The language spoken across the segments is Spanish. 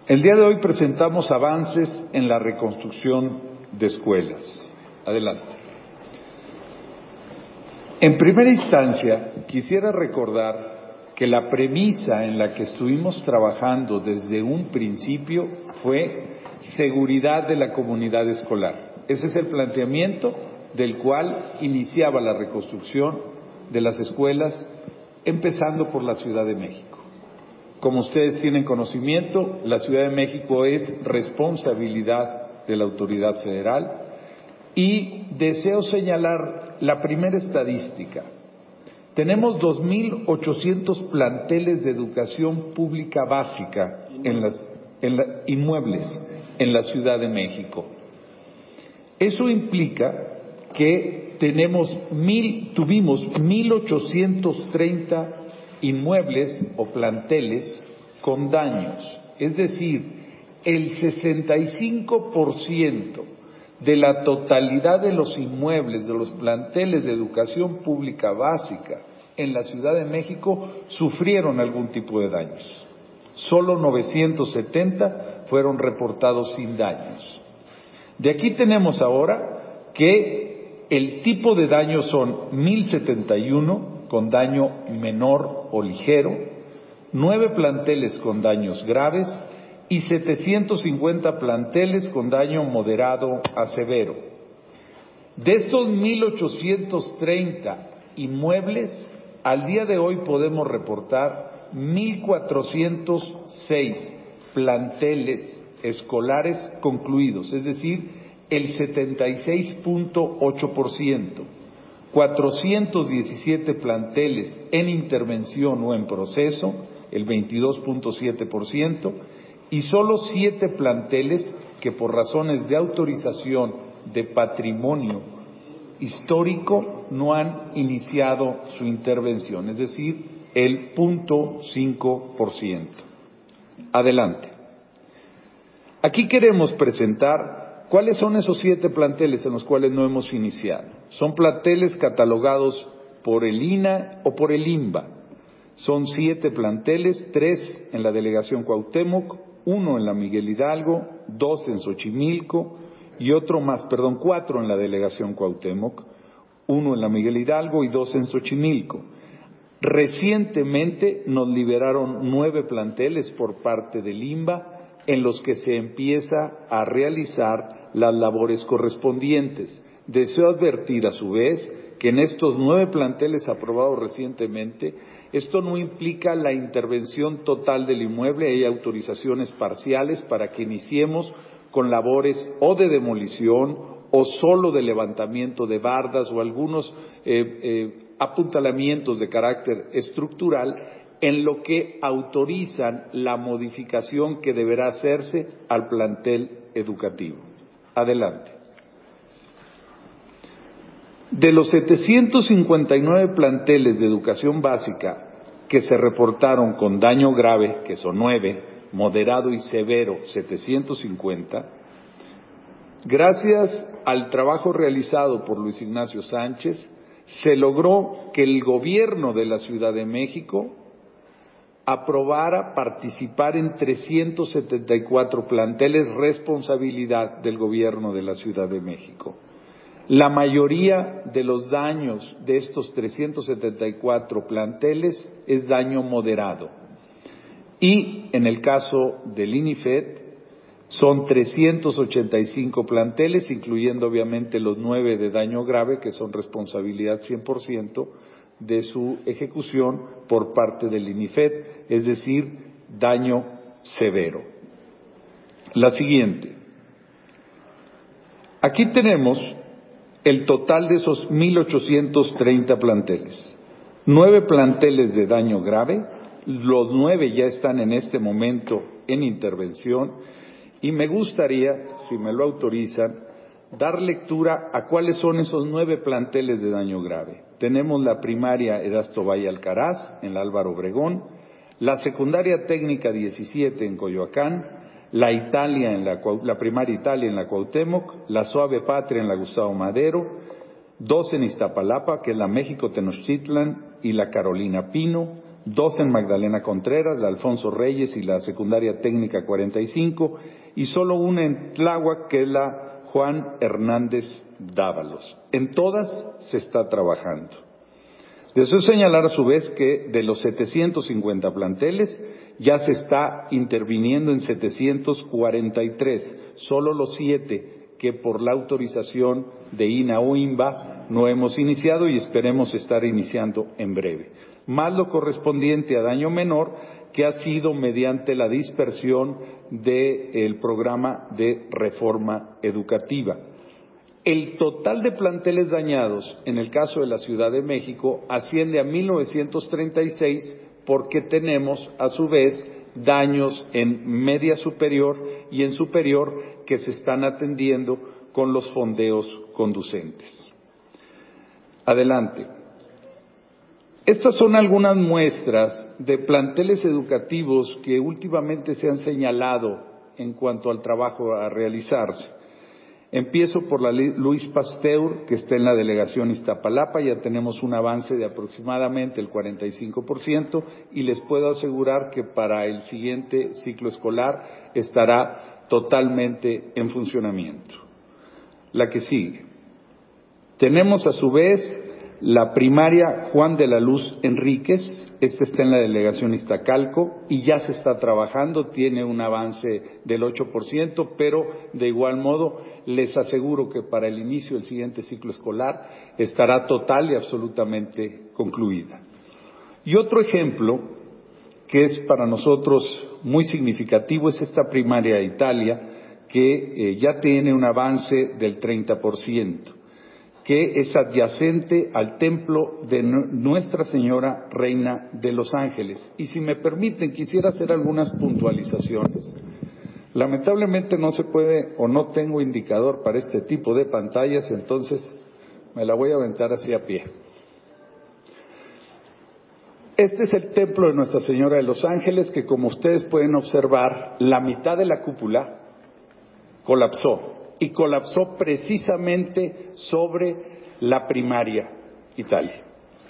El día de hoy presentamos avances en la reconstrucción de escuelas. Adelante. En primera instancia, quisiera recordar que la premisa en la que estuvimos trabajando desde un principio fue seguridad de la comunidad escolar. Ese es el planteamiento del cual iniciaba la reconstrucción de las escuelas, empezando por la Ciudad de México. Como ustedes tienen conocimiento, la Ciudad de México es responsabilidad de la autoridad federal y deseo señalar la primera estadística. Tenemos 2,800 planteles de educación pública básica inmuebles en la Ciudad de México. Eso implica que tuvimos 1,830 inmuebles o planteles con daños, es decir, el 65% de la totalidad de los inmuebles, de los planteles de educación pública básica en la Ciudad de México sufrieron algún tipo de daños. Solo 970 fueron reportados sin daños. De aquí tenemos ahora que el tipo de daños son 1,071 con daño menor o ligero, 9 planteles con daños graves y 750 planteles con daño moderado a severo. De estos 1,830 inmuebles, al día de hoy podemos reportar 1,406 planteles escolares concluidos, es decir, el 76.8%. 417 planteles en intervención o en proceso, el 22.7%, y solo 7 planteles que por razones de autorización de patrimonio histórico no han iniciado su intervención, es decir, el 0.5%. Adelante. Aquí queremos presentar ¿cuáles son esos 7 planteles en los cuales no hemos iniciado? Son planteles catalogados por el INAH o por el INBA. Son 7 planteles, 3 en la delegación Cuauhtémoc, 1 en la Miguel Hidalgo, 2 en Xochimilco y 4 en la delegación Cuauhtémoc, 1 en la Miguel Hidalgo y 2 en Xochimilco. Recientemente nos liberaron 9 planteles por parte del INBA en los que se empieza a realizar las labores correspondientes. Deseo advertir a su vez que en estos 9 planteles aprobados recientemente, esto no implica la intervención total del inmueble, hay autorizaciones parciales para que iniciemos con labores o de demolición o solo de levantamiento de bardas o algunos apuntalamientos de carácter estructural en lo que autorizan la modificación que deberá hacerse al plantel educativo. Adelante. De los 759 planteles de educación básica que se reportaron con daño grave, que son 9, moderado y severo 750, gracias al trabajo realizado por Luis Ignacio Sánchez, se logró que el gobierno de la Ciudad de México aprobara participar en 374 planteles, responsabilidad del gobierno de la Ciudad de México. La mayoría de los daños de estos 374 planteles es daño moderado. Y en el caso del INIFED son 385 planteles, incluyendo obviamente los 9 de daño grave, que son responsabilidad 100% de su ejecución por parte del INIFED, es decir, daño severo. La siguiente. Aquí tenemos el total de esos 1,830 planteles. 9 planteles de daño grave, los 9 ya están en este momento en intervención y me gustaría, si me lo autorizan, dar lectura a cuáles son esos 9 planteles de daño grave. Tenemos la primaria Erasto Valle Alcaraz, en la Álvaro Obregón, la secundaria técnica 17 en Coyoacán, la primaria Italia en la Cuauhtémoc, la Suave Patria en la Gustavo Madero, 2 en Iztapalapa, que es la México Tenochtitlan y la Carolina Pino, 2 en Magdalena Contreras, la Alfonso Reyes y la Secundaria Técnica 45, y solo una en Tláhuac, que es la Juan Hernández Dávalos. En todas se está trabajando. Deseo señalar a su vez que de los 750 planteles ya se está interviniendo en 743, solo los 7 que por la autorización de INA o INBA no hemos iniciado y esperemos estar iniciando en breve. Más lo correspondiente a daño menor, que ha sido mediante la dispersión del programa de reforma educativa. El total de planteles dañados, en el caso de la Ciudad de México, asciende a 1,936 porque tenemos, a su vez, daños en media superior y en superior que se están atendiendo con los fondeos conducentes. Adelante. Estas son algunas muestras de planteles educativos que últimamente se han señalado en cuanto al trabajo a realizarse. Empiezo por la Luis Pasteur, que está en la delegación Iztapalapa. Ya tenemos un avance de aproximadamente el 45% y les puedo asegurar que para el siguiente ciclo escolar estará totalmente en funcionamiento. La que sigue. Tenemos a su vez la primaria Juan de la Luz Enríquez. Esta está en la delegación Iztacalco y ya se está trabajando, tiene un avance del 8%, pero de igual modo les aseguro que para el inicio del siguiente ciclo escolar estará total y absolutamente concluida. Y otro ejemplo que es para nosotros muy significativo es esta primaria Italia, que ya tiene un avance del 30%. Que es adyacente al templo de Nuestra Señora Reina de los Ángeles. Y si me permiten, quisiera hacer algunas puntualizaciones. Lamentablemente no se puede o no tengo indicador para este tipo de pantallas, entonces me la voy a aventar así a pie. Este es el templo de Nuestra Señora de los Ángeles, que como ustedes pueden observar, la mitad de la cúpula colapsó. Y colapsó precisamente sobre la primaria Italia.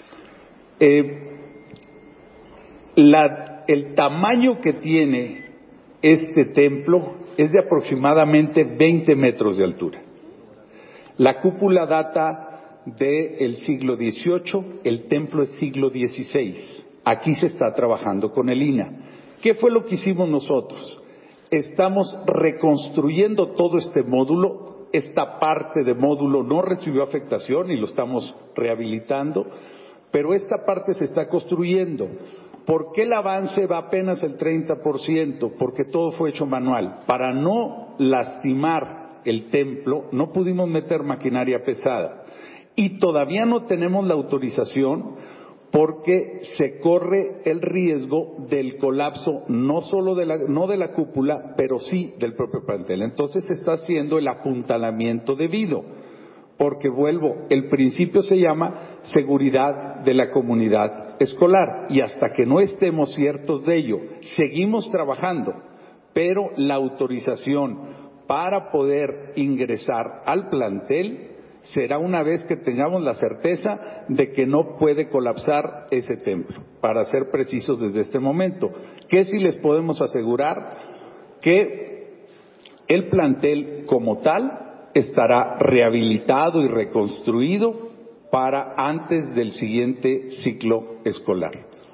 El tamaño que tiene este templo es de aproximadamente 20 metros de altura. La cúpula data del siglo XVIII, el templo es siglo XVI. Aquí se está trabajando con el INA. ¿Qué fue lo que hicimos nosotros? Estamos reconstruyendo todo este módulo. Esta parte de módulo no recibió afectación y lo estamos rehabilitando, pero esta parte se está construyendo. ¿Por qué el avance va apenas el 30%? Porque todo fue hecho manual. Para no lastimar el templo, no pudimos meter maquinaria pesada. Y todavía no tenemos la autorización porque se corre el riesgo del colapso no de la cúpula, pero sí del propio plantel. Entonces se está haciendo el apuntalamiento debido, porque el principio se llama seguridad de la comunidad escolar y hasta que no estemos ciertos de ello, seguimos trabajando, pero la autorización para poder ingresar al plantel será una vez que tengamos la certeza de que no puede colapsar ese templo, para ser precisos desde este momento. ¿Qué sí les podemos asegurar? Que el plantel como tal estará rehabilitado y reconstruido para antes del siguiente ciclo escolar.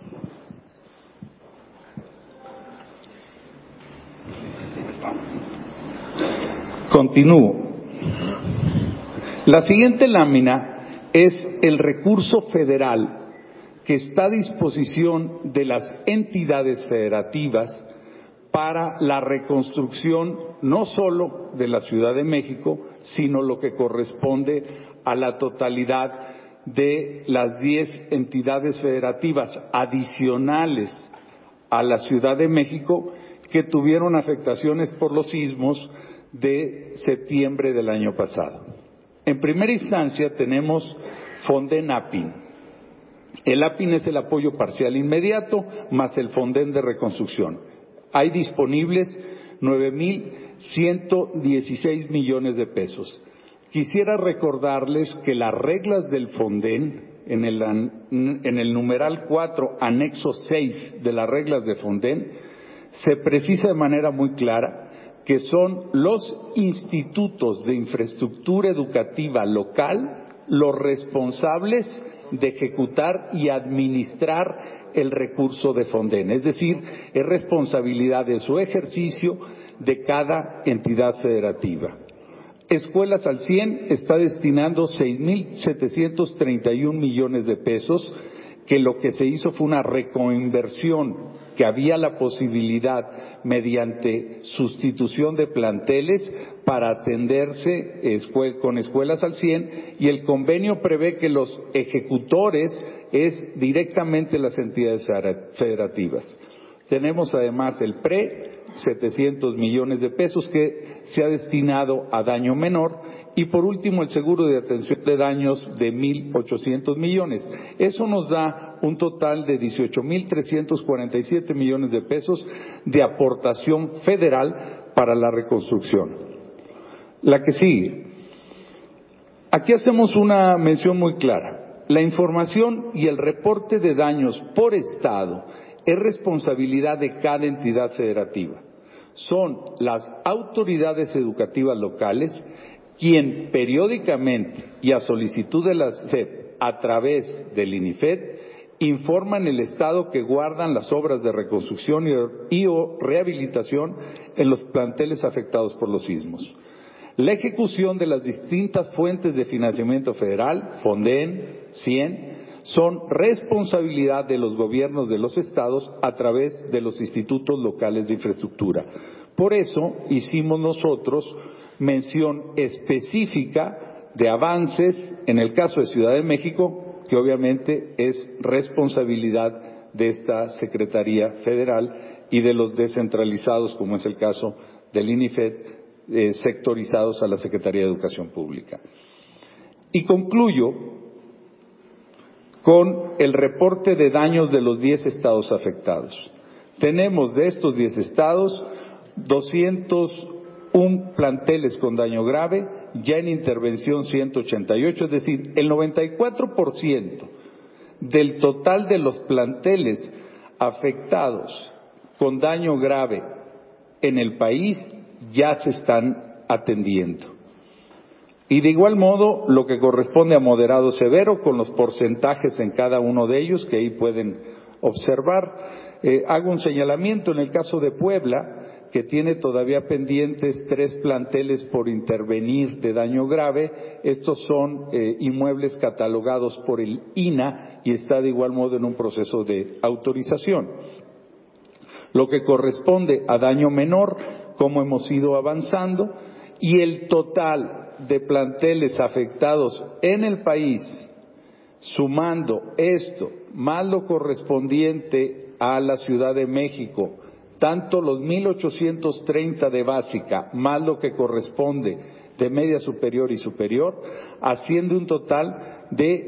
Continúo. La siguiente lámina es el recurso federal que está a disposición de las entidades federativas para la reconstrucción no solo de la Ciudad de México, sino lo que corresponde a la totalidad de las 10 entidades federativas adicionales a la Ciudad de México que tuvieron afectaciones por los sismos de septiembre del año pasado. En primera instancia tenemos Fonden APIN. El APIN es el apoyo parcial inmediato más el Fonden de reconstrucción. Hay disponibles 9,116 millones de pesos. Quisiera recordarles que las reglas del Fonden en el en el numeral 4, anexo 6 de las reglas de Fonden, se precisa de manera muy clara que son los institutos de infraestructura educativa local los responsables de ejecutar y administrar el recurso de Fonden. Es decir, es responsabilidad de su ejercicio de cada entidad federativa. Escuelas al 100 está destinando 6,731 millones de pesos, que lo que se hizo fue una reconversión, que había la posibilidad mediante sustitución de planteles para atenderse con escuelas al 100, y el convenio prevé que los ejecutores es directamente las entidades federativas. Tenemos además el PRE, 700 millones de pesos que se ha destinado a daño menor, y por último el seguro de atención de daños de 1,800 millones. Eso nos da un total de 18,347 millones de pesos de aportación federal para la reconstrucción. La que sigue. Aquí hacemos una mención muy clara. La información y el reporte de daños por estado es responsabilidad de cada entidad federativa. Son las autoridades educativas locales quien periódicamente y a solicitud de la SEP a través del INIFED informan el estado que guardan las obras de reconstrucción y o rehabilitación en los planteles afectados por los sismos. La ejecución de las distintas fuentes de financiamiento federal, Fonden, 100, son responsabilidad de los gobiernos de los estados a través de los institutos locales de infraestructura. Por eso hicimos nosotros mención específica de avances en el caso de Ciudad de México, que obviamente es responsabilidad de esta Secretaría Federal, y de los descentralizados, como es el caso del INIFED, sectorizados a la Secretaría de Educación Pública. Y concluyo con el reporte de daños de los 10 estados afectados. Tenemos de estos 10 estados 201 planteles con daño grave, ya en intervención 188, es decir, el 94% del total de los planteles afectados con daño grave en el país ya se están atendiendo. Y de igual modo, lo que corresponde a moderado severo, con los porcentajes en cada uno de ellos, que ahí pueden observar. Hago un señalamiento en el caso de Puebla, que tiene todavía pendientes 3 planteles por intervenir de daño grave. Estos son inmuebles catalogados por el INAH y está de igual modo en un proceso de autorización. Lo que corresponde a daño menor, como hemos ido avanzando, y el total de planteles afectados en el país, sumando esto, más lo correspondiente a la Ciudad de México, tanto los 1,830 de básica, más lo que corresponde de media superior y superior, haciendo un total de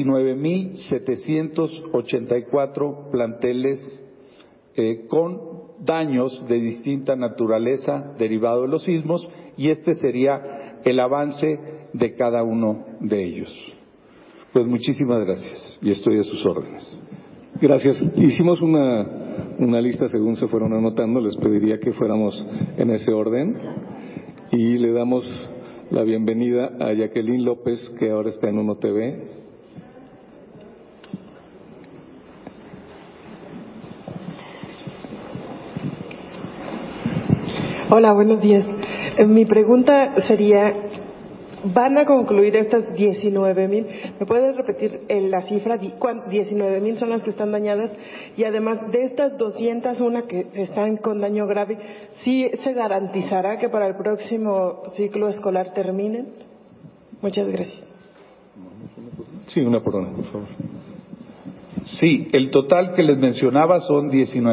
19,784 planteles con daños de distinta naturaleza derivado de los sismos, y este sería el avance de cada uno de ellos. Pues muchísimas gracias y estoy a sus órdenes. Gracias. Hicimos una lista según se fueron anotando, les pediría que fuéramos en ese orden, y le damos la bienvenida a Jacqueline López, que ahora está en Uno TV. Hola, buenos días. Mi pregunta sería, ¿van a concluir estas 19,000? ¿Me puedes repetir la cifra? 19,000 son las que están dañadas, y además de estas 201 que están con daño grave, ¿sí se garantizará que para el próximo ciclo escolar terminen? Muchas gracias. Sí, una por una, por favor. Sí, el total que les mencionaba son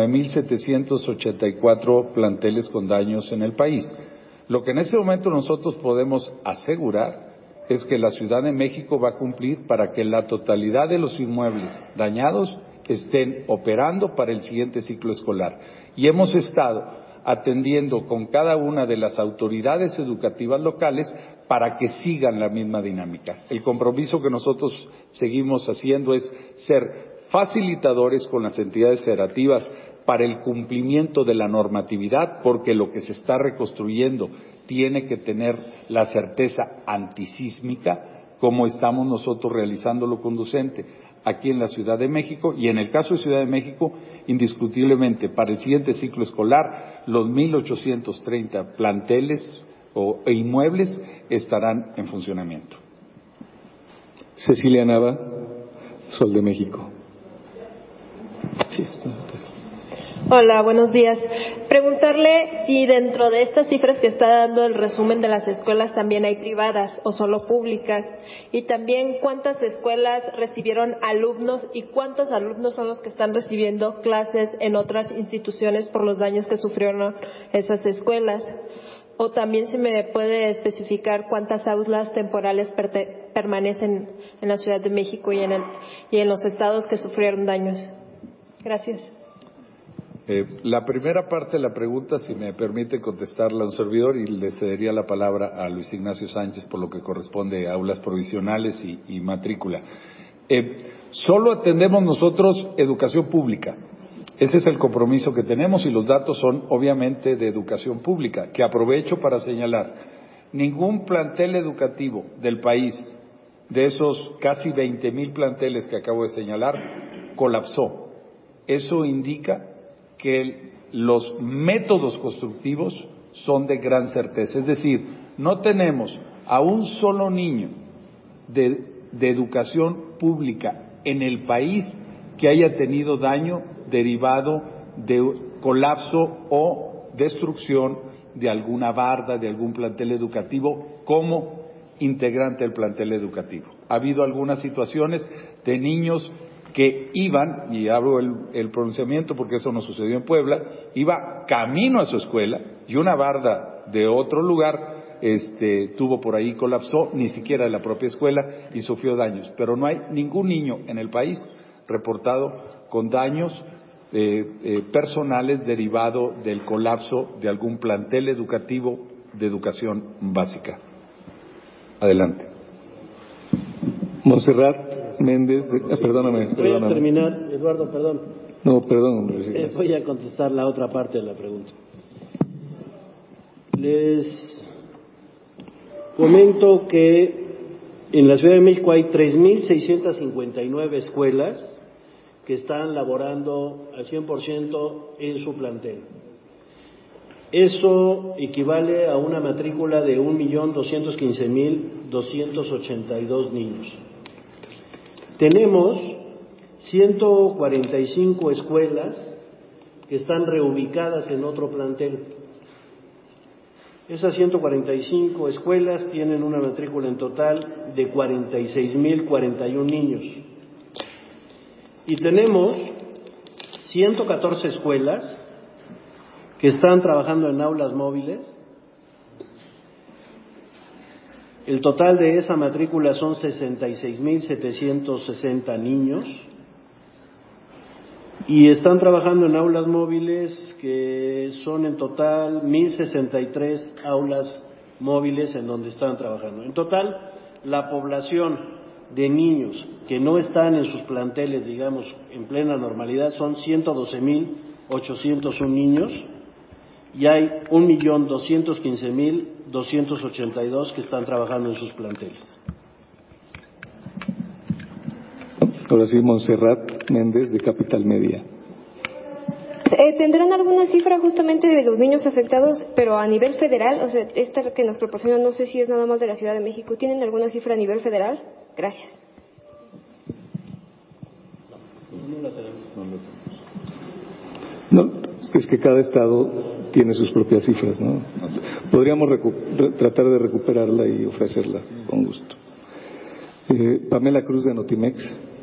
19,784 planteles con daños en el país. Lo que en este momento nosotros podemos asegurar es que la Ciudad de México va a cumplir para que la totalidad de los inmuebles dañados estén operando para el siguiente ciclo escolar. Y hemos estado atendiendo con cada una de las autoridades educativas locales para que sigan la misma dinámica. El compromiso que nosotros seguimos haciendo es ser facilitadores con las entidades federativas para el cumplimiento de la normatividad, porque lo que se está reconstruyendo tiene que tener la certeza antisísmica, como estamos nosotros realizándolo con Docente aquí en la Ciudad de México, y en el caso de Ciudad de México, indiscutiblemente, para el siguiente ciclo escolar, los 1,830 planteles e inmuebles estarán en funcionamiento. Cecilia Nava, Sol de México. Sí, hola, buenos días. Preguntarle si dentro de estas cifras que está dando el resumen de las escuelas también hay privadas o solo públicas, y también cuántas escuelas recibieron alumnos y cuántos alumnos son los que están recibiendo clases en otras instituciones por los daños que sufrieron esas escuelas. O también si me puede especificar cuántas aulas temporales permanecen en la Ciudad de México y en los estados que sufrieron daños. Gracias. La primera parte de la pregunta, si me permite contestarla a un servidor, y le cedería la palabra a Luis Ignacio Sánchez por lo que corresponde a aulas provisionales y matrícula. Solo atendemos nosotros educación pública. Ese es el compromiso que tenemos y los datos son obviamente de educación pública, que aprovecho para señalar. Ningún plantel educativo del país, de esos casi 20,000 planteles que acabo de señalar, colapsó. Eso indica que los métodos constructivos son de gran certeza. Es decir, no tenemos a un solo niño de educación pública en el país que haya tenido daño derivado de colapso o destrucción de alguna barda, de algún plantel educativo como integrante del plantel educativo. Ha habido algunas situaciones de niños que iban, y abro el pronunciamiento porque eso no sucedió en Puebla, iba camino a su escuela y una barda de otro lugar tuvo por ahí, colapsó, ni siquiera de la propia escuela, y sufrió daños. Pero no hay ningún niño en el país reportado con daños personales derivado del colapso de algún plantel educativo de educación básica. Adelante. Montserrat Méndez, perdóname. Voy a terminar, Eduardo, perdón. No, perdón. Voy a contestar la otra parte de la pregunta. Les comento que en la Ciudad de México hay 3,659 escuelas que están laborando al 100% en su plantel. Eso equivale a una matrícula de 1,215,282 niños. Tenemos 145 escuelas que están reubicadas en otro plantel. Esas 145 escuelas tienen una matrícula en total de 46,041 niños. Y tenemos 114 escuelas que están trabajando en aulas móviles. El total de esa matrícula son 66,760 niños. Y están trabajando en aulas móviles que son en total 1,063 aulas móviles en donde están trabajando. En total, la población de niños que no están en sus planteles, digamos, en plena normalidad, son 112,801 niños y hay 1,215,282 que están trabajando en sus planteles. Ahora sí, Montserrat Méndez, de Capital Media. ¿Tendrán alguna cifra justamente de los niños afectados, pero a nivel federal? O sea, esta que nos proporcionan, no sé si es nada más de la Ciudad de México. ¿Tienen alguna cifra a nivel federal? Gracias. No, es que cada estado tiene sus propias cifras, ¿no? Podríamos tratar de recuperarla y ofrecerla con gusto. Pamela Cruz, de Notimex.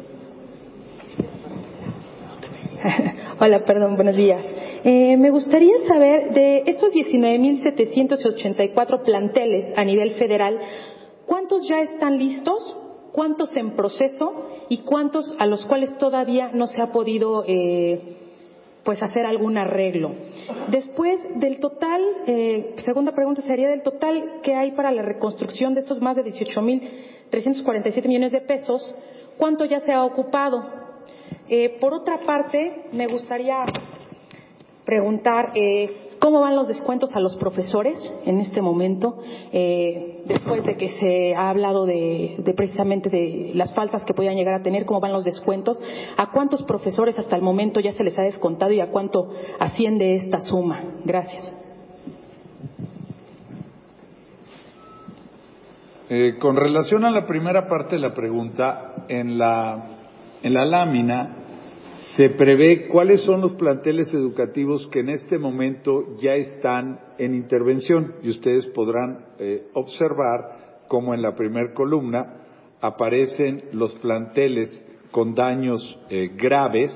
Hola, perdón, buenos días. Me gustaría saber, de estos 19,784 planteles a nivel federal, ¿cuántos ya están listos? ¿Cuántos en proceso? ¿Y cuántos a los cuales todavía no se ha podido pues hacer algún arreglo. Después del total, segunda pregunta sería del total que hay para la reconstrucción de estos más de 18,347 millones de pesos, ¿cuánto ya se ha ocupado? Por otra parte, me gustaría preguntar cómo van los descuentos a los profesores en este momento, después de que se ha hablado de precisamente de las faltas que podían llegar a tener, cómo van los descuentos, a cuántos profesores hasta el momento ya se les ha descontado y a cuánto asciende esta suma. Gracias. Con relación a la primera parte de la pregunta, en la lámina se prevé cuáles son los planteles educativos que en este momento ya están en intervención y ustedes podrán observar cómo en la primera columna aparecen los planteles con daños graves,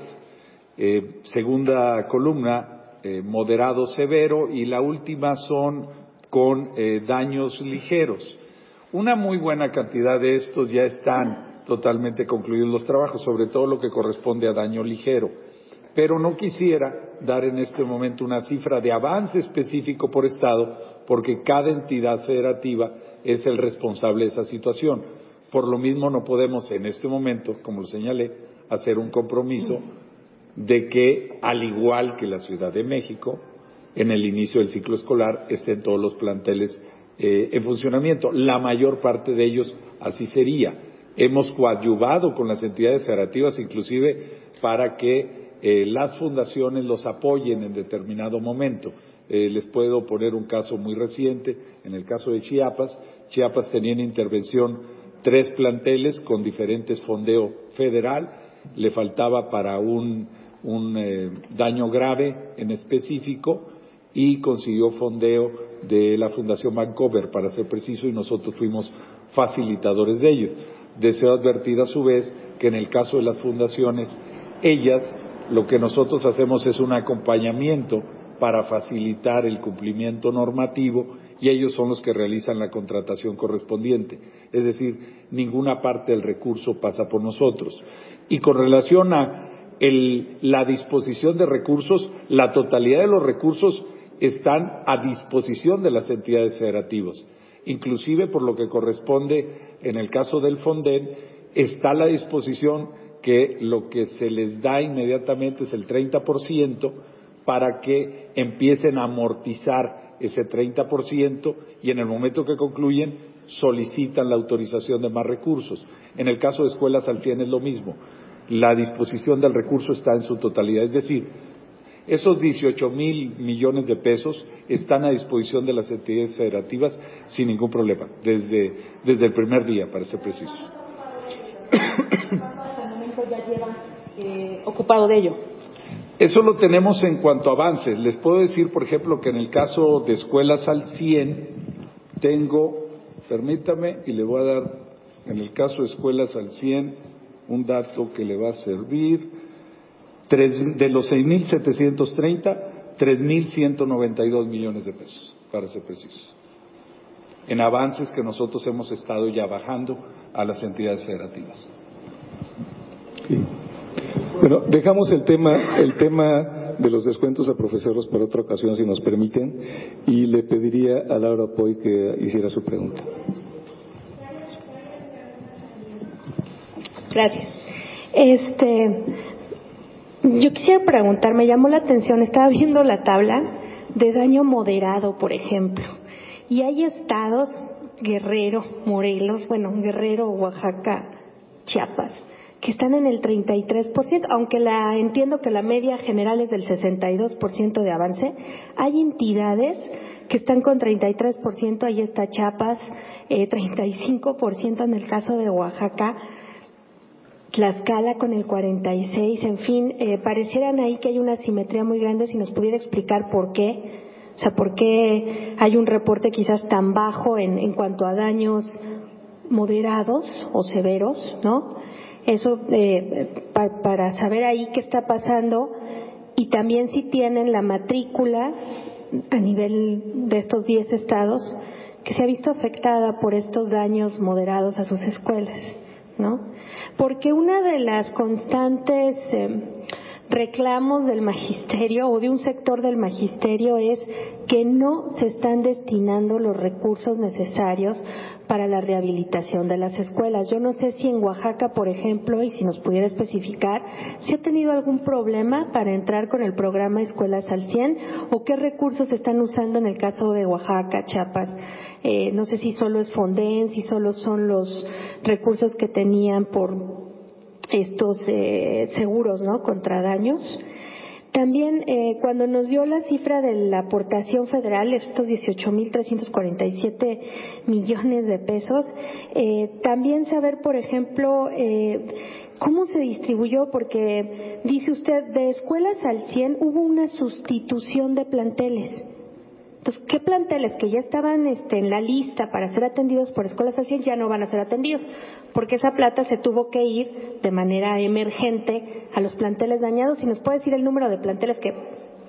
segunda columna moderado severo y la última son con daños ligeros. Una muy buena cantidad de estos ya están totalmente concluidos los trabajos, sobre todo lo que corresponde a daño ligero. Pero no quisiera dar en este momento una cifra de avance específico por estado, porque cada entidad federativa es el responsable de esa situación. Por lo mismo no podemos en este momento, como lo señalé, hacer un compromiso de que, al igual que la Ciudad de México, en el inicio del ciclo escolar estén todos los planteles en funcionamiento. La mayor parte de ellos así sería. Hemos coadyuvado con las entidades federativas, inclusive para que las fundaciones los apoyen en determinado momento. Les puedo poner un caso muy reciente. En el caso de Chiapas tenía en intervención 3 planteles con diferentes fondeo federal. Le faltaba para un daño grave en específico y consiguió fondeo de la Fundación Vancouver, para ser preciso, y nosotros fuimos facilitadores de ello. Deseo advertir a su vez que en el caso de las fundaciones, ellas, lo que nosotros hacemos es un acompañamiento para facilitar el cumplimiento normativo y ellos son los que realizan la contratación correspondiente. Es decir, ninguna parte del recurso pasa por nosotros. Y con relación a la disposición de recursos, la totalidad de los recursos están a disposición de las entidades federativas. Inclusive por lo que corresponde en el caso del Fonden, está a la disposición que lo que se les da inmediatamente es el 30% para que empiecen a amortizar ese 30% y en el momento que concluyen solicitan la autorización de más recursos. En el caso de escuelas al FIEN es lo mismo. La disposición del recurso está en su totalidad, es decir, esos 18,000 millones de pesos están a disposición de las entidades federativas sin ningún problema, desde el primer día, para ser precisos. Ya llevan ocupado de ello? Eso lo tenemos en cuanto a avances. Les puedo decir, por ejemplo, que en el caso de escuelas al 100 tengo, permítame, y le voy a dar, en el caso de escuelas al 100, un dato que le va a servir. De los 6,730, 3,192 millones de pesos, para ser precisos, en avances que nosotros hemos estado ya bajando a las entidades federativas. Sí. Bueno, dejamos el tema de los descuentos a profesores para otra ocasión, si nos permiten, y le pediría a Laura Poy que hiciera su pregunta. Gracias. Yo quisiera preguntar, me llamó la atención, estaba viendo la tabla de daño moderado, por ejemplo, y hay estados, Guerrero, Morelos, Guerrero, Oaxaca, Chiapas, que están en el 33%, aunque entiendo que la media general es del 62% de avance. Hay entidades que están con 33%, ahí está Chiapas, 35% en el caso de Oaxaca, Tlaxcala con el 46%, en fin, parecieran ahí que hay una asimetría muy grande. Si nos pudiera explicar por qué, o sea, por qué hay un reporte quizás tan bajo en cuanto a daños moderados o severos, ¿no? Eso para saber ahí qué está pasando, y también si tienen la matrícula a nivel de estos 10 estados que se ha visto afectada por estos daños moderados a sus escuelas, ¿no? Porque una de las constantes reclamos del magisterio o de un sector del magisterio es que no se están destinando los recursos necesarios para la rehabilitación de las escuelas. Yo no sé si en Oaxaca, por ejemplo, y si nos pudiera especificar, si ha tenido algún problema para entrar con el programa Escuelas al 100 o qué recursos se están usando en el caso de Oaxaca, Chiapas. No sé si solo es Fonden, si solo son los recursos que tenían por estos seguros, ¿no?, contra daños. También cuando nos dio la cifra de la aportación federal, estos 18,347 millones de pesos, también saber, por ejemplo, cómo se distribuyó, porque dice usted, de Escuelas al 100 hubo una sustitución de planteles. Entonces, ¿qué planteles que ya estaban en la lista para ser atendidos por Escuelas al 100 ya no van a ser atendidos? Porque esa plata se tuvo que ir de manera emergente a los planteles dañados. ¿Y nos puede decir el número de planteles que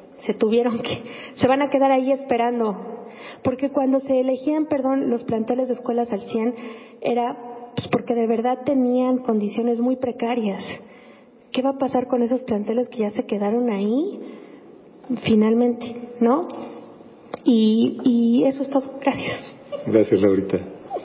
se van a quedar ahí esperando? Porque cuando se elegían, los planteles de Escuelas al 100 era pues porque de verdad tenían condiciones muy precarias. ¿Qué va a pasar con esos planteles que ya se quedaron ahí finalmente, no? Y eso es todo. Gracias. Gracias, Laurita.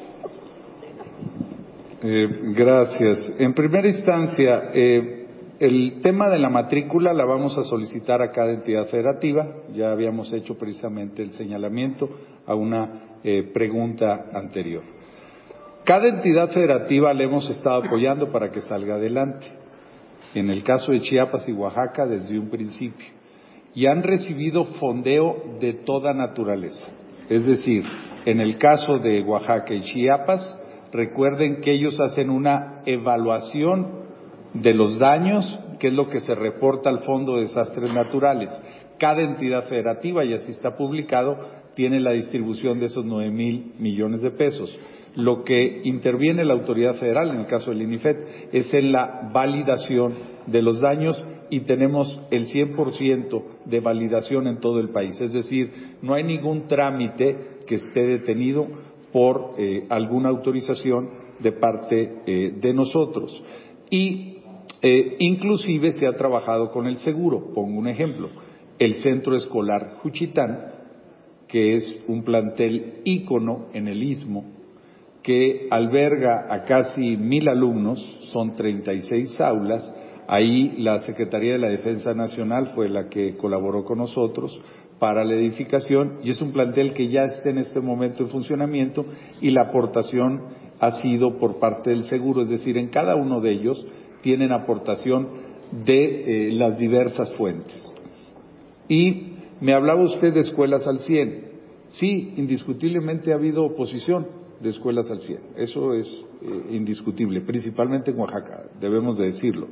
Gracias. En primera instancia, el tema de la matrícula la vamos a solicitar a cada entidad federativa. Ya habíamos hecho precisamente el señalamiento a una pregunta anterior. Cada entidad federativa le hemos estado apoyando para que salga adelante. En el caso de Chiapas y Oaxaca, desde un principio. Y han recibido fondeo de toda naturaleza. Es decir, en el caso de Oaxaca y Chiapas, recuerden que ellos hacen una evaluación de los daños, que es lo que se reporta al Fondo de Desastres Naturales. Cada entidad federativa, y así está publicado, tiene la distribución de esos 9,000 millones de pesos. Lo que interviene la autoridad federal, en el caso del INIFED, es en la validación de los daños y tenemos el 100% de validación en todo el país. Es decir, no hay ningún trámite que esté detenido por alguna autorización de parte de nosotros. Y inclusive se ha trabajado con el seguro. Pongo un ejemplo. El Centro Escolar Juchitán, que es un plantel ícono en el Istmo, que alberga a casi 1,000 alumnos, son 36 aulas. Ahí la Secretaría de la Defensa Nacional fue la que colaboró con nosotros para la edificación y es un plantel que ya está en este momento en funcionamiento y la aportación ha sido por parte del seguro, es decir, en cada uno de ellos tienen aportación de las diversas fuentes. Y me hablaba usted de Escuelas al 100. Sí, indiscutiblemente ha habido oposición de Escuelas al 100. Eso es indiscutible, principalmente en Oaxaca, debemos de decirlo.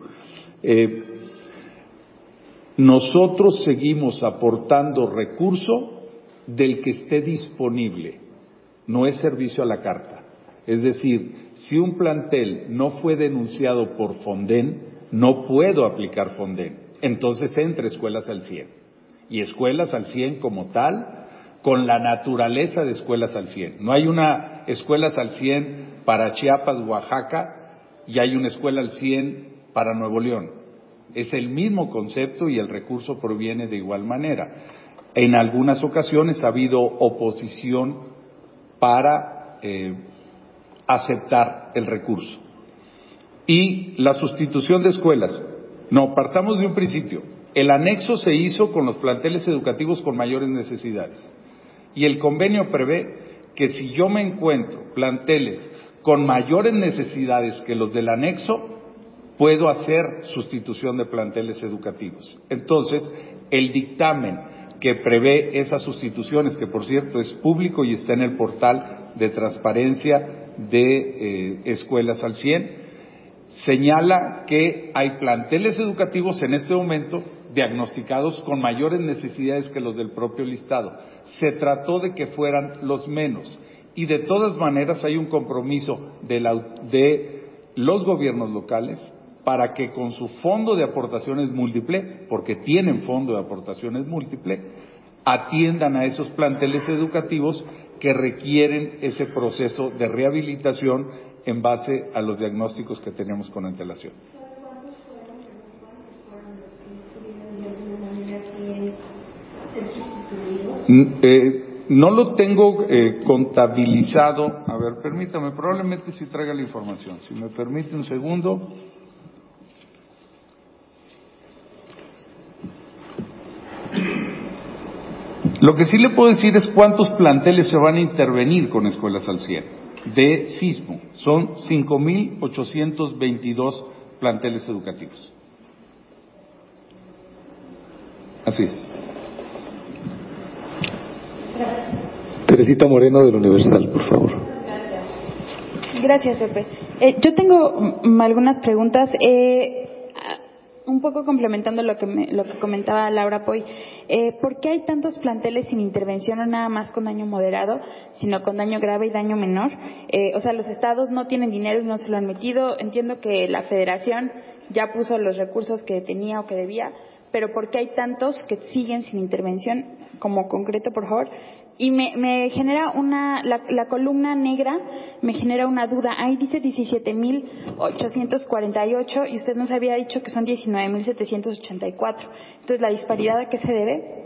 Nosotros seguimos aportando recurso del que esté disponible, no es servicio a la carta. Es decir, si un plantel no fue denunciado por Fonden, no puedo aplicar Fonden. Entonces entra Escuelas al 100. Y Escuelas al 100 como tal, con la naturaleza de Escuelas al 100. No hay una Escuelas al 100 para Chiapas, Oaxaca, y hay una Escuela al 100 para Nuevo León. Es el mismo concepto y el recurso proviene de igual manera. En algunas ocasiones ha habido oposición para aceptar el recurso. Y la sustitución de escuelas. No, partamos de un principio. El anexo se hizo con los planteles educativos con mayores necesidades. Y el convenio prevé que si yo me encuentro planteles con mayores necesidades que los del anexo, puedo hacer sustitución de planteles educativos. Entonces, el dictamen que prevé esas sustituciones, que por cierto es público y está en el portal de transparencia de Escuelas al 100, señala que hay planteles educativos en este momento diagnosticados con mayores necesidades que los del propio listado. Se trató de que fueran los menos y de todas maneras hay un compromiso de los gobiernos locales para que con su fondo de aportaciones múltiple, porque tienen fondo de aportaciones múltiple, atiendan a esos planteles educativos que requieren ese proceso de rehabilitación en base a los diagnósticos que tenemos con antelación. No lo tengo contabilizado. A ver, permítame, probablemente sí traiga la información. Si me permite un segundo. Lo que sí le puedo decir es cuántos planteles se van a intervenir con Escuelas al 100 de sismo. Son 5,822 planteles educativos. Así es. Teresita Moreno del Universal, por favor. Gracias, Pepe. Yo tengo algunas preguntas, un poco complementando lo que comentaba Laura Poy. ¿Por qué hay tantos planteles sin intervención, no nada más con daño moderado, sino con daño grave y daño menor? O sea, los estados no tienen dinero y no se lo han metido. Entiendo que la federación ya puso los recursos que tenía o que debía, pero ¿por qué hay tantos que siguen sin intervención? Como concreto, por favor. Y me genera la columna negra me genera una duda. Ahí dice 17,848 y usted nos había dicho que son 19,784. Entonces, ¿la disparidad a qué se debe?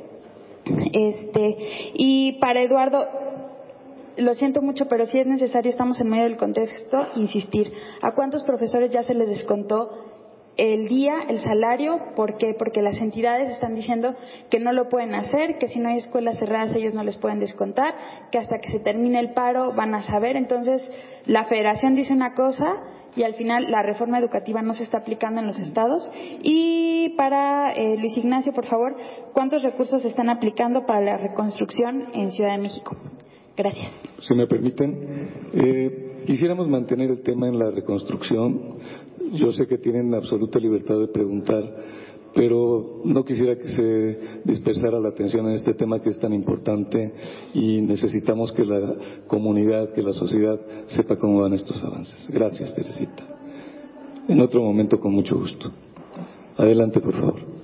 Y para Eduardo, lo siento mucho, pero si es necesario, estamos en medio del contexto, insistir. ¿A cuántos profesores ya se les descontó el día, el salario? ¿Por qué? Porque las entidades están diciendo que no lo pueden hacer, que si no hay escuelas cerradas ellos no les pueden descontar, que hasta que se termine el paro van a saber. Entonces, la federación dice una cosa y al final la reforma educativa no se está aplicando en los estados. Y para Luis Ignacio, por favor, ¿cuántos recursos se están aplicando para la reconstrucción en Ciudad de México? Gracias. Si me permiten, quisiéramos mantener el tema en la reconstrucción. Yo sé que tienen absoluta libertad de preguntar, pero no quisiera que se dispersara la atención en este tema que es tan importante y necesitamos que la comunidad, que la sociedad sepa cómo van estos avances. Gracias, Teresita. En otro momento, con mucho gusto. Adelante, por favor.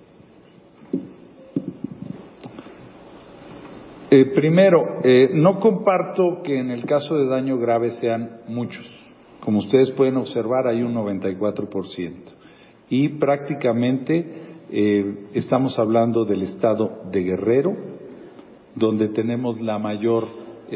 Primero, no comparto que en el caso de daño grave sean muchos. Como ustedes pueden observar, hay un 94%. Y prácticamente estamos hablando del estado de Guerrero, donde tenemos la mayor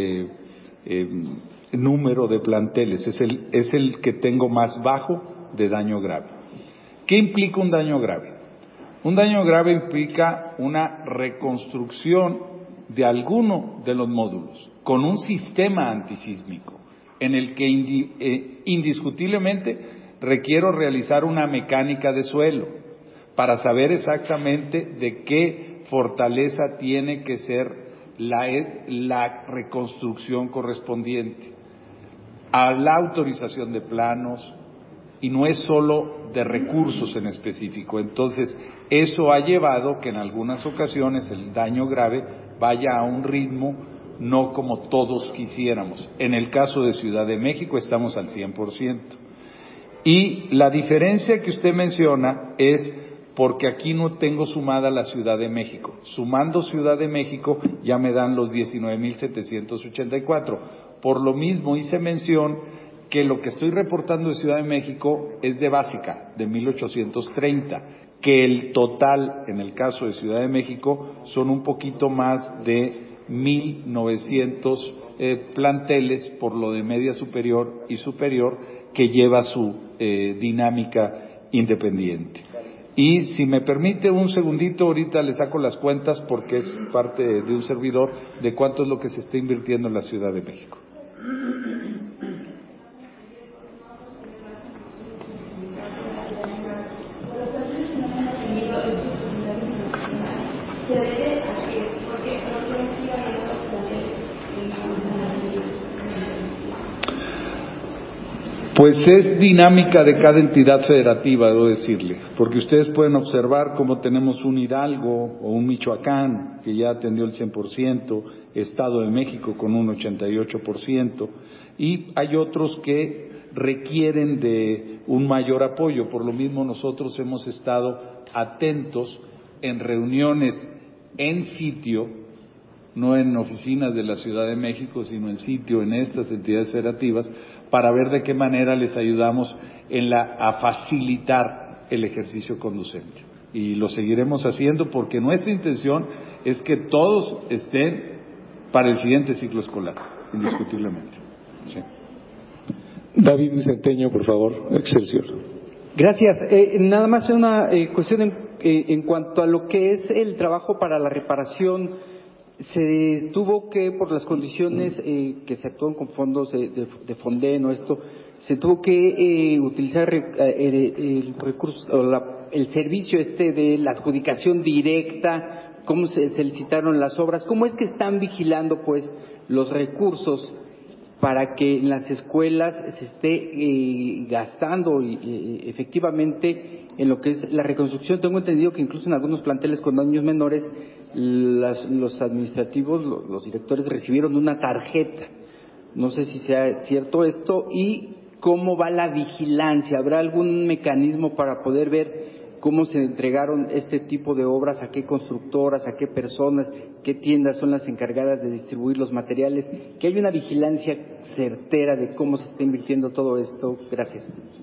número de planteles. Es el que tengo más bajo de daño grave. ¿Qué implica un daño grave? Un daño grave implica una reconstrucción de alguno de los módulos con un sistema antisísmico en el que indiscutiblemente requiero realizar una mecánica de suelo para saber exactamente de qué fortaleza tiene que ser la reconstrucción correspondiente a la autorización de planos, y no es solo de recursos en específico. Entonces, eso ha llevado que en algunas ocasiones el daño grave vaya a un ritmo no como todos quisiéramos. En el caso de Ciudad de México estamos al 100%. Y la diferencia que usted menciona es porque aquí no tengo sumada la Ciudad de México. Sumando Ciudad de México ya me dan los 19,784. Por lo mismo hice mención que lo que estoy reportando de Ciudad de México es de básica, de 1,830, que el total, en el caso de Ciudad de México, son un poquito más de 1,900 planteles por lo de media superior y superior, que lleva su dinámica independiente. Y si me permite un segundito, ahorita le saco las cuentas porque es parte de un servidor de cuánto es lo que se está invirtiendo en la Ciudad de México. Pues es dinámica de cada entidad federativa, debo decirle, porque ustedes pueden observar cómo tenemos un Hidalgo o un Michoacán que ya atendió el 100%, Estado de México con un 88%, y hay otros que requieren de un mayor apoyo. Por lo mismo nosotros hemos estado atentos en reuniones en sitio, no en oficinas de la Ciudad de México, sino en sitio, en estas entidades federativas, para ver de qué manera les ayudamos a facilitar el ejercicio conducente. Y lo seguiremos haciendo porque nuestra intención es que todos estén para el siguiente ciclo escolar, indiscutiblemente. Sí. David Vicenteño, por favor, Excelsior. Gracias. Nada más una cuestión en cuanto a lo que es el trabajo para la reparación. Se tuvo que, por las condiciones que se actúan con fondos de Fonden o esto, se tuvo que utilizar el recurso, el servicio de la adjudicación directa. ¿Cómo se licitaron las obras? ¿Cómo es que están vigilando pues los recursos para que en las escuelas se esté gastando efectivamente en lo que es la reconstrucción? Tengo entendido que incluso en algunos planteles con daños menores los administrativos, los directores recibieron una tarjeta. No sé si sea cierto esto. ¿Y cómo va la vigilancia? ¿Habrá algún mecanismo para poder ver cómo se entregaron este tipo de obras, a qué constructoras, a qué personas, qué tiendas son las encargadas de distribuir los materiales? Que hay una vigilancia certera de cómo se está invirtiendo todo esto. Gracias.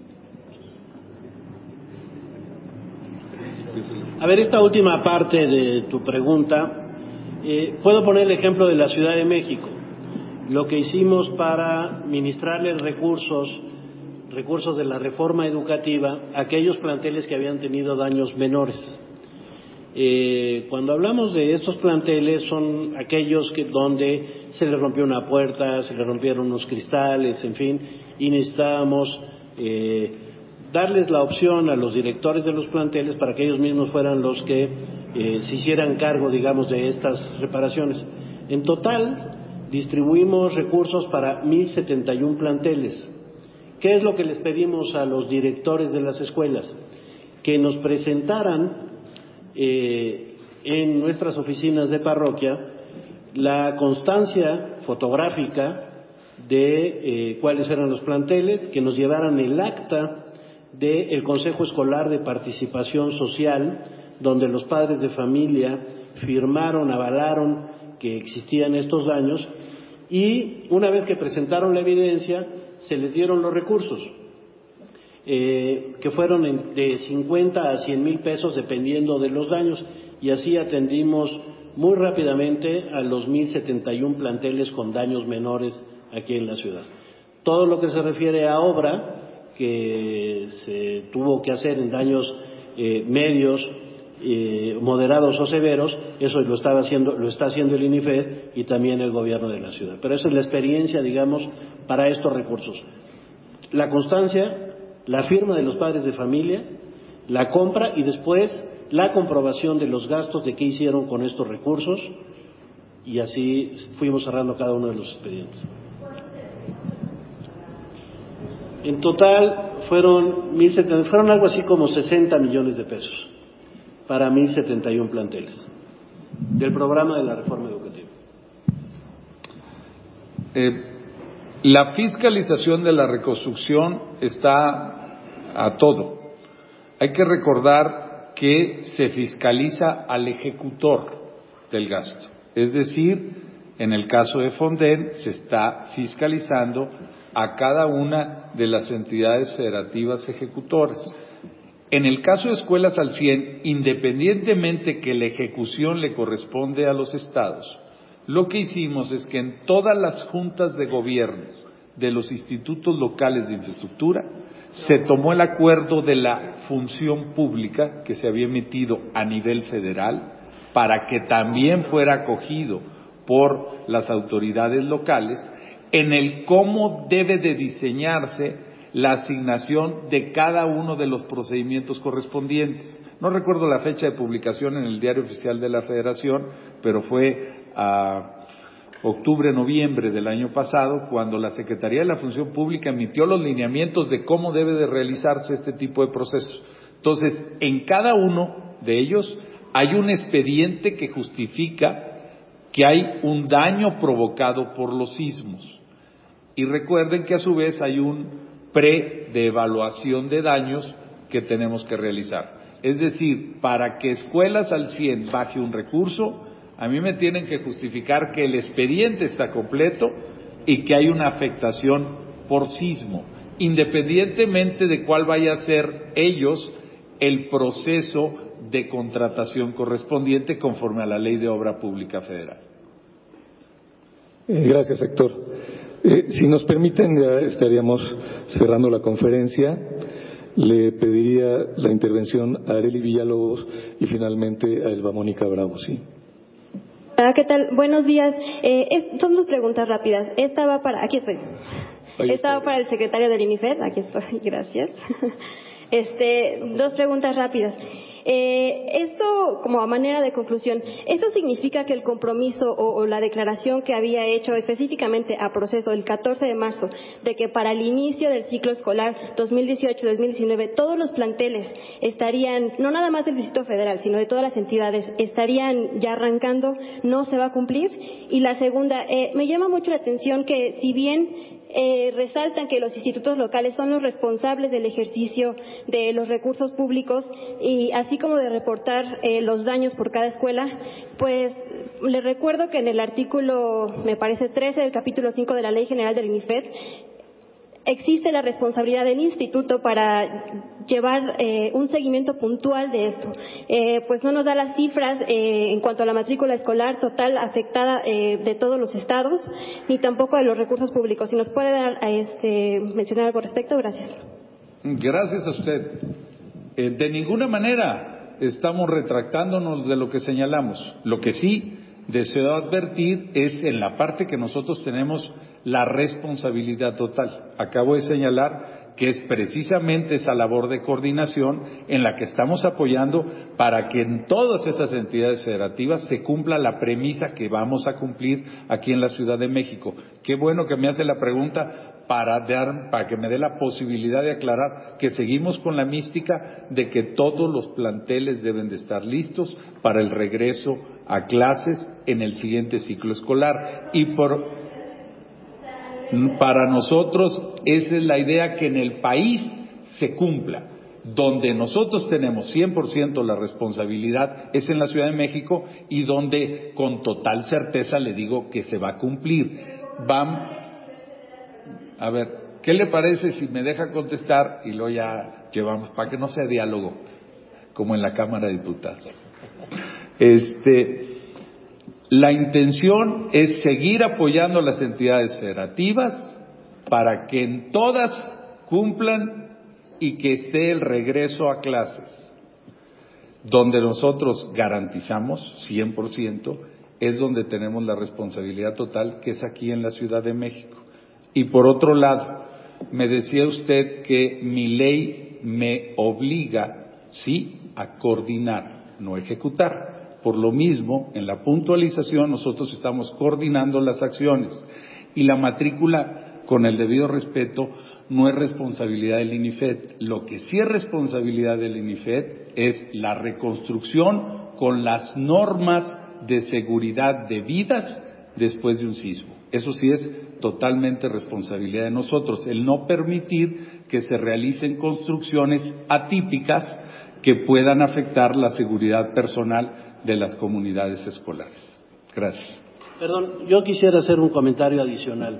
A ver, esta última parte de tu pregunta, puedo poner el ejemplo de la Ciudad de México. Lo que hicimos para ministrarles recursos de la reforma educativa a aquellos planteles que habían tenido daños menores. Cuando hablamos de estos planteles son aquellos donde se les rompió una puerta, se les rompieron unos cristales, en fin, y necesitábamos darles la opción a los directores de los planteles para que ellos mismos fueran los que se hicieran cargo, digamos, de estas reparaciones. En total, distribuimos recursos para 1,071 planteles. ¿Qué es lo que les pedimos a los directores de las escuelas? Que nos presentaran en nuestras oficinas de parroquia la constancia fotográfica de cuáles eran los planteles, que nos llevaran el acta del Consejo Escolar de Participación Social, donde los padres de familia firmaron, avalaron que existían estos daños, y una vez que presentaron la evidencia, se les dieron los recursos, que fueron de 50 a 100,000 pesos dependiendo de los daños, y así atendimos muy rápidamente a los 1,071 planteles con daños menores aquí en la ciudad. Todo lo que se refiere a obra que se tuvo que hacer en daños medios, moderados o severos, eso lo está haciendo el INIFED y también el gobierno de la ciudad. Pero esa es la experiencia, digamos, para estos recursos. La constancia, la firma de los padres de familia, la compra y después la comprobación de los gastos de qué hicieron con estos recursos, y así fuimos cerrando cada uno de los expedientes. En total fueron algo así como 60 millones de pesos para 1,071 planteles del programa de la reforma educativa. La fiscalización de la reconstrucción está a todo. Hay que recordar que se fiscaliza al ejecutor del gasto. Es decir, en el caso de Fonden se está fiscalizando a cada una de las entidades federativas ejecutoras. En el caso de Escuelas al 100, independientemente que la ejecución le corresponde a los estados, lo que hicimos es que en todas las juntas de gobierno de los institutos locales de infraestructura se tomó el acuerdo de la función pública que se había emitido a nivel federal para que también fuera acogido por las autoridades locales en el cómo debe de diseñarse la asignación de cada uno de los procedimientos correspondientes. No recuerdo la fecha de publicación en el Diario Oficial de la Federación, pero fue a octubre, noviembre del año pasado, cuando la Secretaría de la Función Pública emitió los lineamientos de cómo debe de realizarse este tipo de procesos. Entonces, en cada uno de ellos hay un expediente que justifica que hay un daño provocado por los sismos. Y recuerden que a su vez hay un de evaluación de daños que tenemos que realizar. Es decir, para que Escuelas al 100 baje un recurso, a mí me tienen que justificar que el expediente está completo y que hay una afectación por sismo, independientemente de cuál vaya a ser el proceso de contratación correspondiente conforme a la Ley de Obra Pública Federal. Gracias, Héctor. Si nos permiten, ya estaríamos cerrando la conferencia. Le pediría la intervención a Arely Villalobos y finalmente a Elba Mónica Bravo, ¿sí? ¿Qué tal? Buenos días. Son dos preguntas rápidas. Esta va para... Aquí estoy. Esta va para el secretario del INIFED. Aquí estoy. Gracias. Dos preguntas rápidas. Esto, como a manera de conclusión, ¿esto significa que el compromiso o la declaración que había hecho específicamente a proceso el 14 de marzo de que para el inicio del ciclo escolar 2018-2019 todos los planteles estarían, no nada más del Distrito Federal, sino de todas las entidades, estarían ya arrancando, no se va a cumplir? Y la segunda, me llama mucho la atención que si bien resaltan que los institutos locales son los responsables del ejercicio de los recursos públicos y así como de reportar los daños por cada escuela, pues les recuerdo que en el artículo, me parece 13 del capítulo 5 de la Ley General del INIFED, existe la responsabilidad del instituto para llevar un seguimiento puntual de esto. Pues no nos da las cifras en cuanto a la matrícula escolar total afectada de todos los estados, ni tampoco de los recursos públicos. Si nos puede dar mencionar algo al respecto, gracias. Gracias a usted. De ninguna manera estamos retractándonos de lo que señalamos. Lo que sí deseo advertir es en la parte que nosotros tenemos la responsabilidad total. Acabo de señalar que es precisamente esa labor de coordinación en la que estamos apoyando para que en todas esas entidades federativas se cumpla la premisa que vamos a cumplir aquí en la Ciudad de México. Qué bueno que me hace la pregunta para que me dé la posibilidad de aclarar que seguimos con la mística de que todos los planteles deben de estar listos para el regreso a clases en el siguiente ciclo escolar. Y para nosotros esa es la idea, que en el país se cumpla. Donde nosotros tenemos 100% la responsabilidad es en la Ciudad de México, y donde con total certeza le digo que se va a cumplir. A ver, ¿qué le parece si me deja contestar y luego ya llevamos, para que no sea diálogo como en la Cámara de Diputados? La intención es seguir apoyando a las entidades federativas para que en todas cumplan y que esté el regreso a clases. Donde nosotros garantizamos 100% es donde tenemos la responsabilidad total, que es aquí en la Ciudad de México. Y por otro lado, me decía usted que mi ley me obliga, sí, a coordinar, no ejecutar. Por lo mismo, en la puntualización nosotros estamos coordinando las acciones, y la matrícula, con el debido respeto, no es responsabilidad del INIFED. Lo que sí es responsabilidad del INIFED es la reconstrucción con las normas de seguridad debidas después de un sismo. Eso sí es totalmente responsabilidad de nosotros, el no permitir que se realicen construcciones atípicas que puedan afectar la seguridad personal de las comunidades escolares. Gracias. Perdón, yo quisiera hacer un comentario adicional.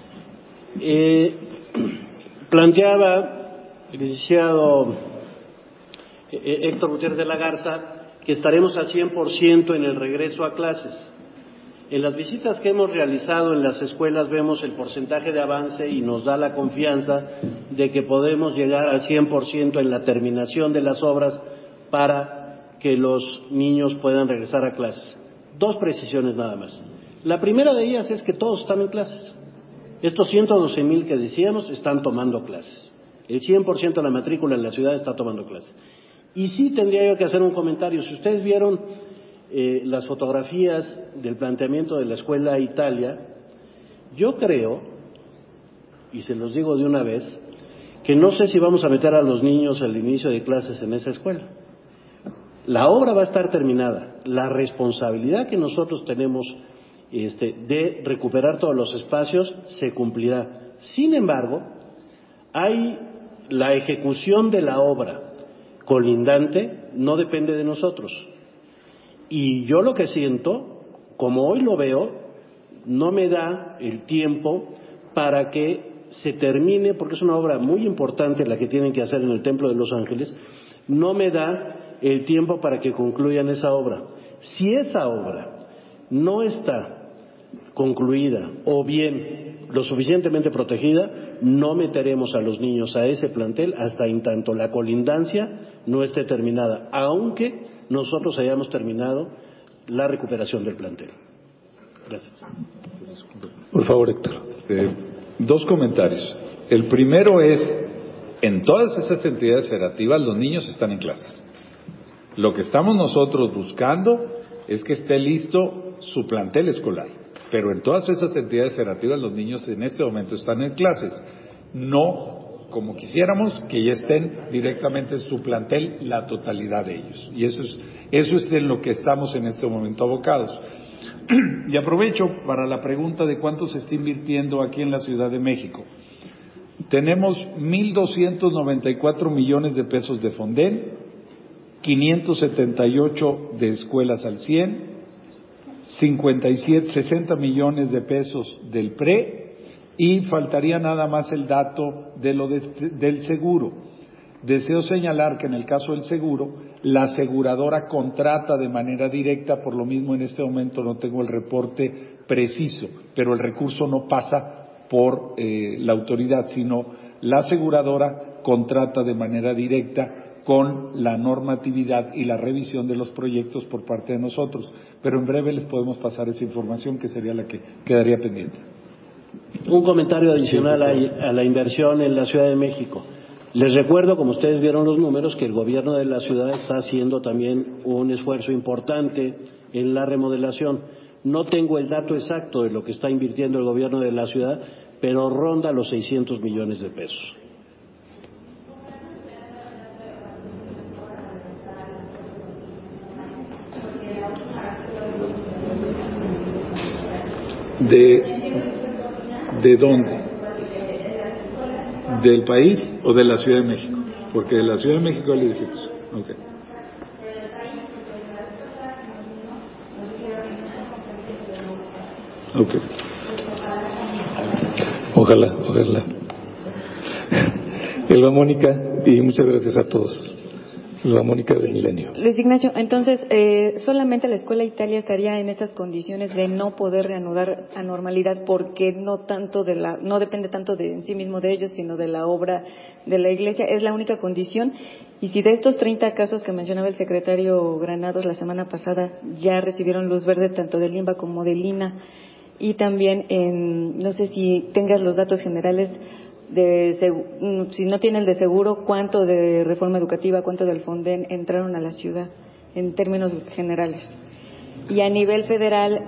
Planteaba el licenciado Héctor Gutiérrez de la Garza que estaremos al 100% en el regreso a clases. En las visitas que hemos realizado en las escuelas vemos el porcentaje de avance y nos da la confianza de que podemos llegar al 100% en la terminación de las obras para que los niños puedan regresar a clases. Dos precisiones nada más. La primera de ellas es que todos están en clases. Estos 112,000 que decíamos están tomando clases. El 100% de la matrícula en la ciudad está tomando clases. Y sí tendría yo que hacer un comentario. Si ustedes vieron las fotografías del planteamiento de la Escuela Italia, yo creo, y se los digo de una vez, que no sé si vamos a meter a los niños al inicio de clases en esa escuela. La obra va a estar terminada. La responsabilidad que nosotros tenemos de recuperar todos los espacios se cumplirá. Sin embargo, hay la ejecución de la obra colindante, no depende de nosotros. Y yo lo que siento, como hoy lo veo, no me da el tiempo para que se termine, porque es una obra muy importante la que tienen que hacer en el Templo de Los Ángeles, no me da el tiempo para que concluyan esa obra. Si esa obra no está concluida o bien lo suficientemente protegida, no meteremos a los niños a ese plantel hasta en tanto la colindancia no esté terminada, aunque nosotros hayamos terminado la recuperación del plantel. Gracias. Por favor, Héctor. Dos comentarios. El primero es, en todas estas entidades federativas los niños están en clases. Lo que estamos nosotros buscando es que esté listo su plantel escolar. Pero en todas esas entidades federativas los niños en este momento están en clases. No como quisiéramos que ya estén directamente en su plantel la totalidad de ellos. Y eso es en lo que estamos en este momento abocados. Y aprovecho para la pregunta de cuánto se está invirtiendo aquí en la Ciudad de México. Tenemos 1,294 millones de pesos de Fonden, 578 de escuelas al 100, 60 millones de pesos del PRE, y faltaría nada más el dato de lo del seguro. Deseo señalar que en el caso del seguro, la aseguradora contrata de manera directa, por lo mismo en este momento no tengo el reporte preciso, pero el recurso no pasa por la autoridad, sino la aseguradora contrata de manera directa con la normatividad y la revisión de los proyectos por parte de nosotros. Pero en breve les podemos pasar esa información, que sería la que quedaría pendiente. Un comentario adicional a la inversión en la Ciudad de México. Les recuerdo, como ustedes vieron los números, que el gobierno de la ciudad está haciendo también un esfuerzo importante en la remodelación. No tengo el dato exacto de lo que está invirtiendo el gobierno de la ciudad, pero ronda los 600 millones de pesos. ¿De dónde? ¿Del país o de la Ciudad de México? Porque de la Ciudad de México le dijimos. Okay. Okay. Ojalá. Elba Mónica, y muchas gracias a todos. La Mónica del Milenio. Luis Ignacio, entonces, solamente la Escuela Italia estaría en estas condiciones de no poder reanudar a normalidad, porque no depende tanto de en sí mismo de ellos, sino de la obra de la iglesia. Es la única condición. Y si de estos 30 casos que mencionaba el secretario Granados la semana pasada ya recibieron luz verde tanto del INBA como del INA, y también no sé si tengas los datos generales si no tiene el de seguro, cuánto de reforma educativa, cuánto del Fonden entraron a la ciudad en términos generales. Y a nivel federal,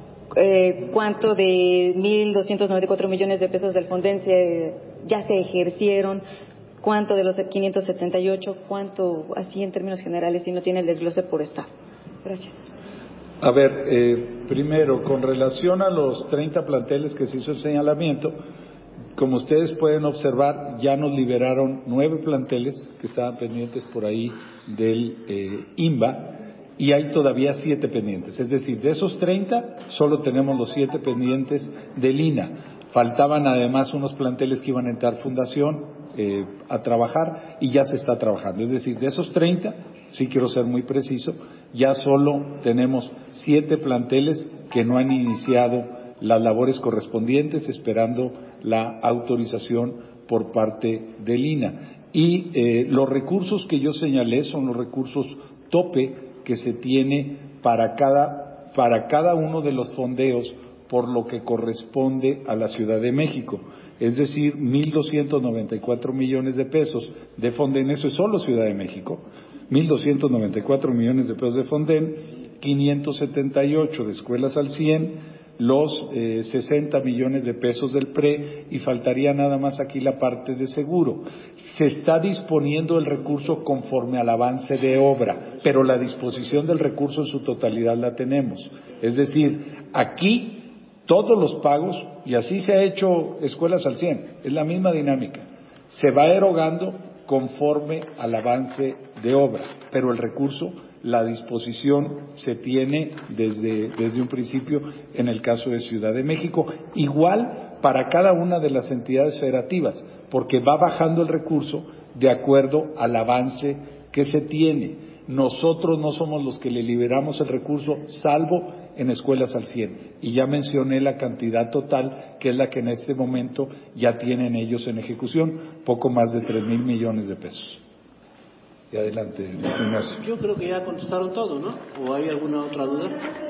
cuánto de 1,294 millones de pesos del Fonden ya se ejercieron, cuánto de los 578, cuánto así en términos generales, si no tiene el desglose por estado. Gracias. A ver, primero, con relación a los 30 planteles que se hizo el señalamiento, como ustedes pueden observar, ya nos liberaron 9 planteles que estaban pendientes por ahí del INBA, y hay todavía 7 pendientes. Es decir, de esos 30, solo tenemos los 7 pendientes del INA. Faltaban además unos planteles que iban a entrar Fundación a trabajar, y ya se está trabajando. Es decir, de esos 30, sí quiero ser muy preciso, ya solo tenemos 7 planteles que no han iniciado las labores correspondientes, esperando la autorización por parte del INA. Y los recursos que yo señalé son los recursos tope que se tiene para cada uno de los fondeos por lo que corresponde a la Ciudad de México. Es decir, 1,294 millones de pesos de Fonden, eso es solo Ciudad de México, 1,294 millones de pesos de Fonden, 578 de escuelas al 100, los 60 millones de pesos del PRE, y faltaría nada más aquí la parte de seguro. Se está disponiendo el recurso conforme al avance de obra, pero la disposición del recurso en su totalidad la tenemos. Es decir, aquí todos los pagos, y así se ha hecho escuelas al 100, es la misma dinámica, se va erogando conforme al avance de obra, pero el recurso, la disposición se tiene desde un principio en el caso de Ciudad de México, igual para cada una de las entidades federativas. porque va bajando el recurso de acuerdo al avance que se tiene. Nosotros no somos los que le liberamos el recurso, salvo en escuelas al 100. Y ya mencioné la cantidad total, que es la que en este momento ya tienen ellos en ejecución, poco más de 3,000 millones de pesos. Y adelante, Ignacio. Yo creo que ya contestaron todo, ¿no? ¿O hay alguna otra duda?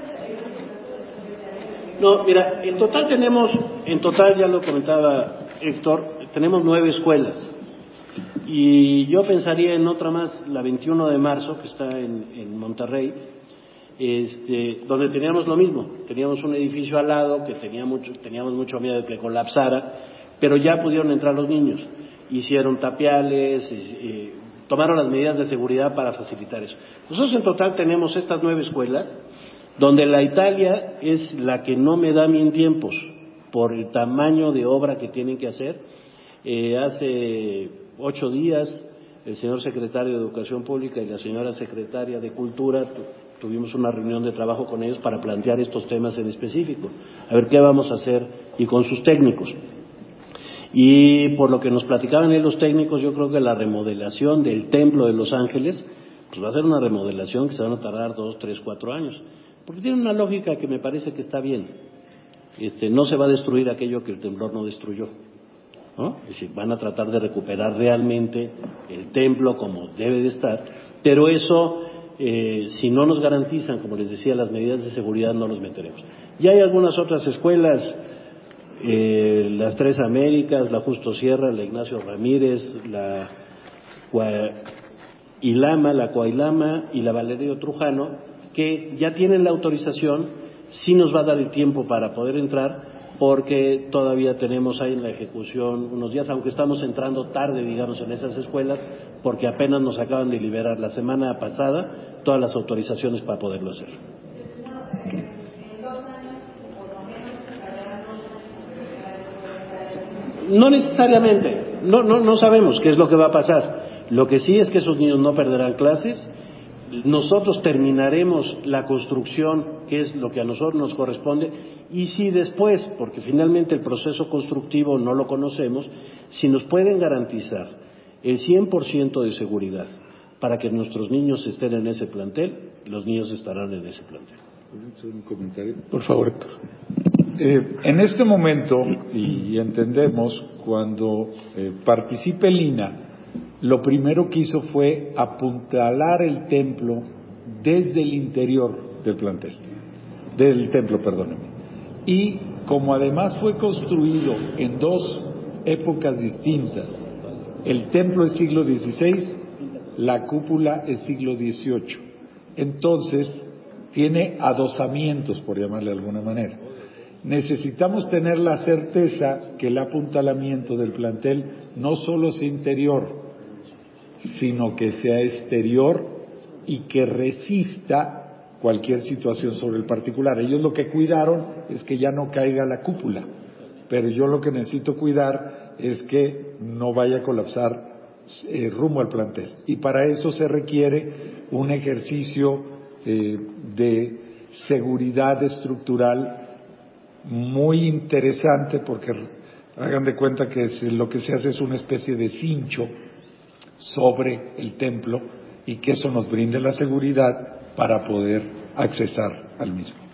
No, mira, en total ya lo comentaba Héctor, tenemos 9 escuelas. Y yo pensaría en otra más, la 21 de marzo, que está en Monterrey, donde teníamos lo mismo. Teníamos un edificio al lado que teníamos mucho miedo de que colapsara, pero ya pudieron entrar los niños. Hicieron tapiales, tomaron las medidas de seguridad para facilitar eso. Nosotros en total tenemos estas 9 escuelas, donde la Italia es la que no me da bien tiempos por el tamaño de obra que tienen que hacer. Hace 8 días el señor secretario de Educación Pública y la señora secretaria de Cultura tuvimos una reunión de trabajo con ellos para plantear estos temas en específico, a ver qué vamos a hacer, y con sus técnicos. Y por lo que nos platicaban los técnicos, yo creo que la remodelación del Templo de Los Ángeles pues va a ser una remodelación que se van a tardar 2, 3, 4 años, porque tiene una lógica que me parece que está bien. No se va a destruir aquello que el temblor no destruyó, ¿no? Es decir, van a tratar de recuperar realmente el templo como debe de estar, pero eso, si no nos garantizan, como les decía, las medidas de seguridad, no los meteremos. Ya hay algunas otras escuelas, las 3 Américas, la Justo Sierra, la Ignacio Ramírez, la Coailama y la Valerio Trujano, que ya tienen la autorización. Sí nos va a dar el tiempo para poder entrar, porque todavía tenemos ahí en la ejecución unos días, aunque estamos entrando tarde, digamos, en esas escuelas, porque apenas nos acaban de liberar la semana pasada todas las autorizaciones para poderlo hacer. No necesariamente, no sabemos qué es lo que va a pasar. Lo que sí es que esos niños no perderán clases. Nosotros terminaremos la construcción, que es lo que a nosotros nos corresponde, y si después, porque finalmente el proceso constructivo no lo conocemos, si nos pueden garantizar el 100% de seguridad para que nuestros niños estén en ese plantel, los niños estarán en ese plantel. ¿Un comentario? Por favor, Héctor. En este momento, y entendemos, cuando participe el INAH, lo primero que hizo fue apuntalar el templo desde el interior del plantel, del templo, perdónenme. Y como además fue construido en 2 épocas distintas, el templo es siglo XVI, la cúpula es siglo XVIII. Entonces, tiene adosamientos, por llamarle de alguna manera. Necesitamos tener la certeza que el apuntalamiento del plantel no solo sea interior, sino que sea exterior y que resista cualquier situación sobre el particular. Ellos lo que cuidaron es que ya no caiga la cúpula, pero yo lo que necesito cuidar es que no vaya a colapsar rumbo al plantel. Y para eso se requiere un ejercicio de seguridad estructural muy interesante, porque hagan de cuenta que lo que se hace es una especie de cincho sobre el templo, y que eso nos brinde la seguridad para poder accesar al mismo.